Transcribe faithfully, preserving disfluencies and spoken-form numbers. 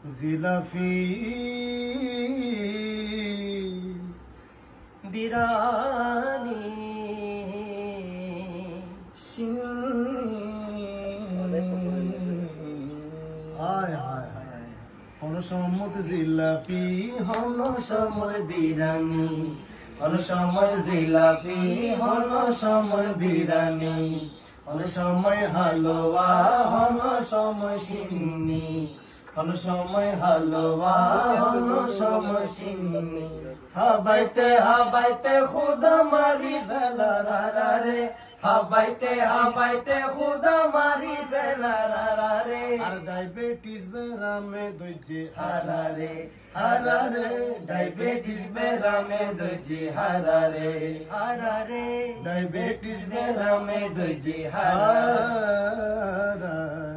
জিলাফি বিরানি হায় হায় হায় অনসমত জিলাফি হন সময় বিরানি হন সময় জিলাফি হন সময় বিরানি হন সময় হালুয়া হন সময় সিন্নি হন সময় হালুয়া হন সময় সিন্নি হাবাইতে হাবাইতে খুদা মারি ফেলা রে হাবাইতে হাবাইতে খুদা মারি ফেলা রে আর ডায়াবেটিস বেরামে দইছে হারা রে হারা রে ডায়াবেটিস বেরামে দইছে হারা রে হারা রে ডায়াবেটিস বেরামে দইছে হারা